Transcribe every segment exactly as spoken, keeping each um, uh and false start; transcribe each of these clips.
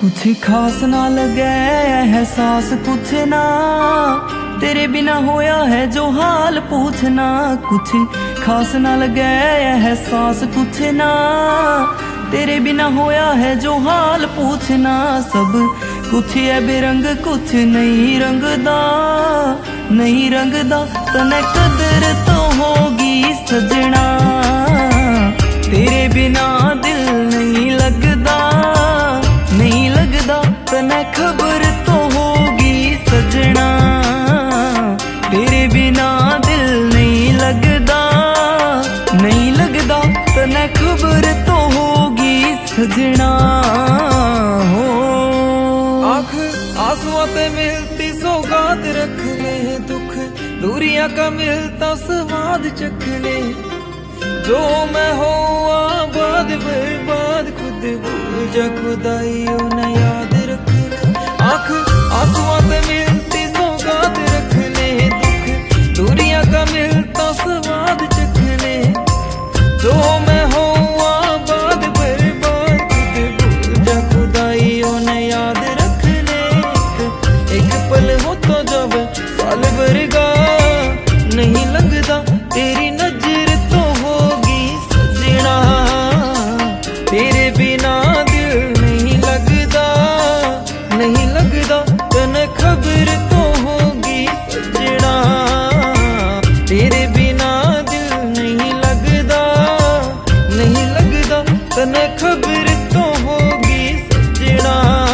कुछ खास ना लगे एहसास कुछ ना, तेरे बिना होया है जो हाल पूछना। कुछ खास ना लगे एहसास कुछ ना, तेरे बिना होया है जो हाल पूछना। सब कुछ है बेरंग कुछ नहीं रंगदा, नहीं रंगदा तने कदर तो होगी सजना। तेरे बिना दिल नहीं लगदा, नहीं लगदा तने खबर तो होगी सजना। तेरे बिना दिल नहीं लगदा, नहीं लगदा तने खबर तो होगी सजना। हो आँख आंसुओं पे मिलती सौगात रख ले, दुख दूरियां का मिलता स्वाद चख ले। जो मैं हो आबाद बर्बाद खुद भूल जा, खुदाइयों ने याद रख ले। आँख आंसुओं पे मिलती सौगात रख ले, दुख दूरियां का मिलता स्वाद चख ले। जो मैं हो आबाद बर्बाद खुद भूल जा, खुदाइयों ने याद रख ले। एक पल हो तो जब साल भरगा, नहीं लंघदा तेरी नजर तो होगी सजना। तेरे बिना दिल नहीं लगदा, नहीं लगदा तने खबर तो होगी सजना। तेरे बिना दिल नहीं लगदा, नहीं लगदा तने खबर तो होगी सजना।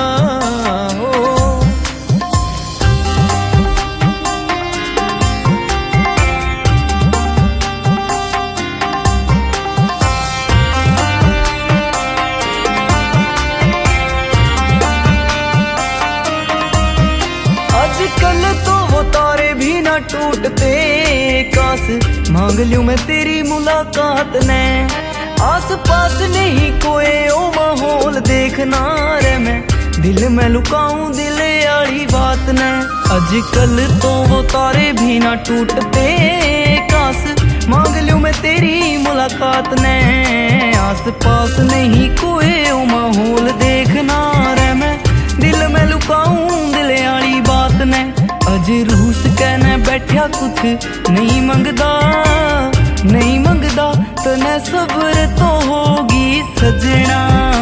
आजकल तो वो तारे भी ना टूटते, काश मांग लूं मैं तेरी मुलाकात ने। आस पास नहीं कोई ओ माहौल देखना रे, मैं दिल में लुकाऊं दिल आली बात ने। आजकल तो वो तारे भी ना टूटते, काश मांग लूं मैं तेरी मुलाकात ने। आस पास नहीं कोई ओ माहौल देखना रे, मैं दिल में लुकाऊं दिल आली बात ने। अज रूस कहने बैठा कुछ नहीं मंगदा, नहीं मंगदा तने सब्र तो होगी सजना।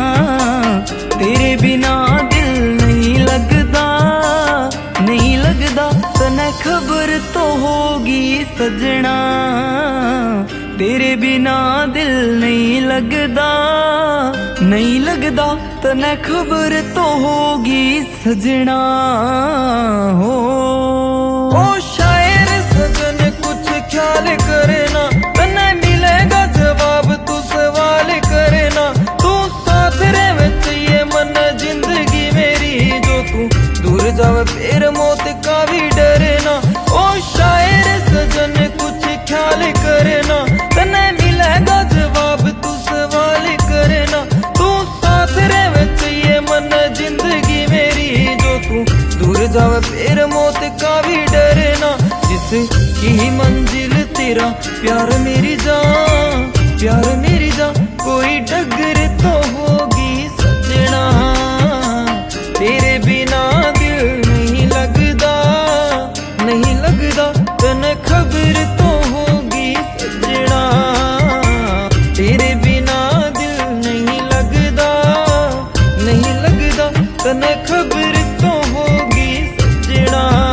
तेरे बिना दिल नहीं लगदा, नहीं लगदा तने खबर तो होगी सजना। तेरे बिना दिल नहीं लगदा, नहीं लगदा तने खबर तो होगी सजना। हो ओ शायर सजन कुछ ख्याल करे ना, तने मिलेगा जवाब तू सवाल करे ना। तू साथ रहे चाहिए मन जिंदगी मेरी, जो तू दूर जावे फिर मौत का भी डरे ना। ओ शायर सजन कुछ ख्याल करे ना, तने मिलेगा जवाब तू सवाल करे ना। तू साथ रहे चाहिए मन जिंदगी मेरी, जो तू दूर जावे फिर मौत का भी डरे ना। जिसकी मंजिल तेरा प्यार मेरी जान, प्यार मेरी जान कोई डगर तो होगी सजना। तेरे बिना दिल नहीं लगदा, नहीं लगदा तने खबर तो होगी सजना। तेरे बिना दिल नहीं लगदा, नहीं लगदा तने खबर तो होगी सजना।